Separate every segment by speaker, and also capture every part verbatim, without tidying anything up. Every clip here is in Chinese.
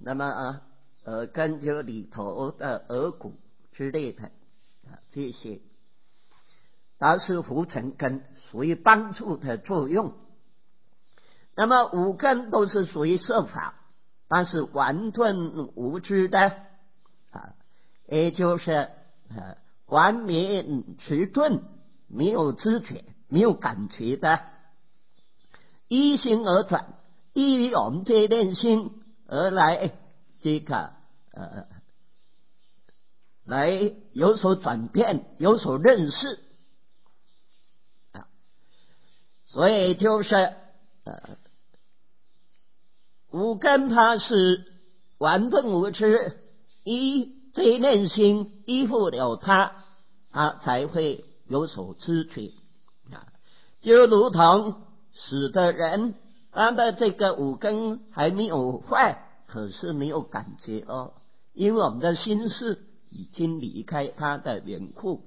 Speaker 1: 那么啊耳根就里头的耳骨之类的啊，这些它是扶成根，属于帮助的作用。那么五根都是属于色法，但是顽钝无知的啊，也就是呃顽冥迟钝，没有知觉没有感觉的，依心而转，依于我们这念心而来这个呃来有所转变，有所认识啊，所以就是呃五根它是顽钝无知，依这念心依附了它，它才会有所知觉啊，就如同死的人，他的这个五根还没有坏，可是没有感觉哦，因为我们的心识已经离开它的缘故。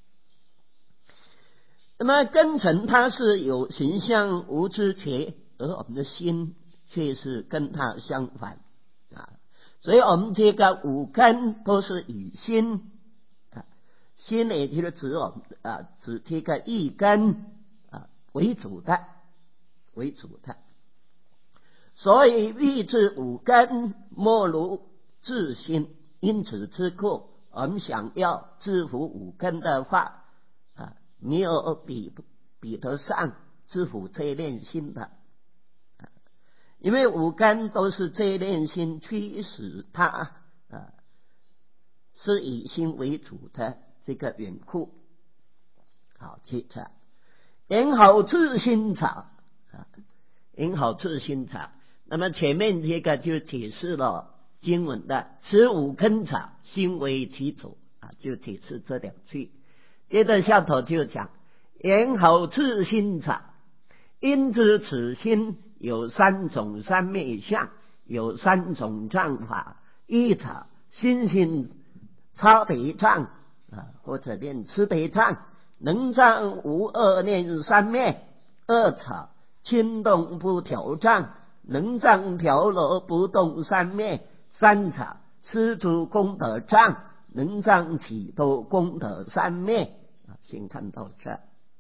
Speaker 1: 那么根尘它是有形象无知觉，而我们的心却是跟它相反啊，所以我们这个五根都是以心啊，心也就是指我们啊，指这个一根啊为主的为主的，所以欲治五根，莫如治心。因此之故，我们想要制服五根的话啊，没有比比得上制服这念心的。因为五根都是这念心驱使它啊，是以心为主的这个缘故。好，接着言好自心草啊，言好自心草。那么前面这个就解释了经文的此五根草，心为其主啊，就解释这两句。接着下头就讲言好自心草，因知此心有三种三昧相，有三种障法。一草心性超别障啊，或者念慈悲障，能障无二念三昧。二草轻动不调障，能障调柔不动三昧。三草施主功德障，能障起多功德三昧啊。先看到这。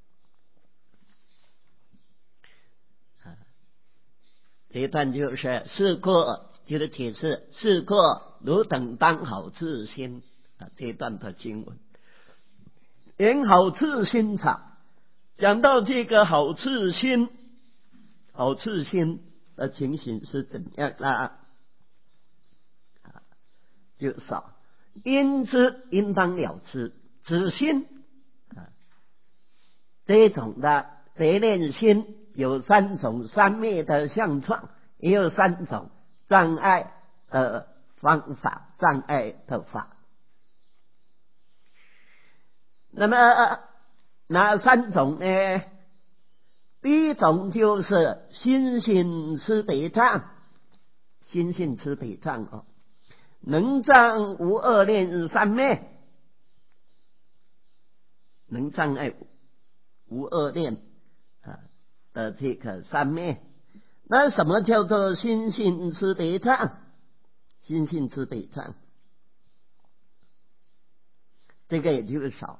Speaker 1: 这一段就是是过，就是解释是过汝等当好自心啊，这一段的经文。言好自心草，讲到这个好自心，好自心的情形是怎样啦？就少因之应当了之，此心啊，这种的这念心有三种三昧的相状，也有三种障碍的方法，障碍的法。那么哪三种呢？第一种就是心性慈悲障，心性慈悲障哦，能障无二念三昧，能障碍无二念啊的这个三昧。那什么叫做心性慈悲障？心性慈悲障，这个也就是少。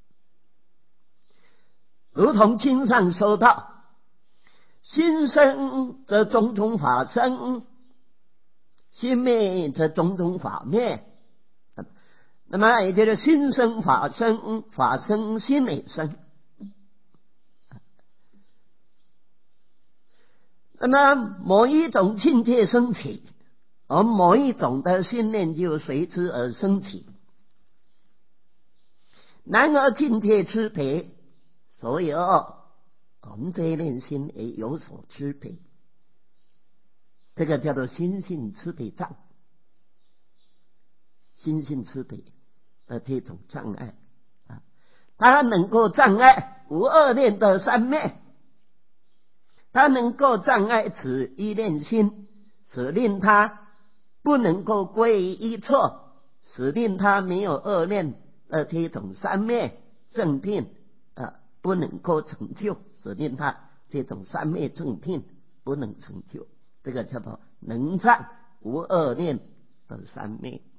Speaker 1: 如同经上说到，心生则种种法生，心灭则种种法灭。那么也就是心生法生，法生心也生。那么某一种境界升起，而某一种的信念就随之而升起。然而境界吃别，所以哦，我们这一念心也有所吃别，这个叫做心性吃别障，心性吃别的这种障碍啊，它能够障碍无二念的三昧，它能够障碍此一念心，使令它不能够归于一错，使令它没有二念的这种三昧正定啊，不能够成就，使令它这种三昧正定不能成就，这个叫做能障无恶念的三昧。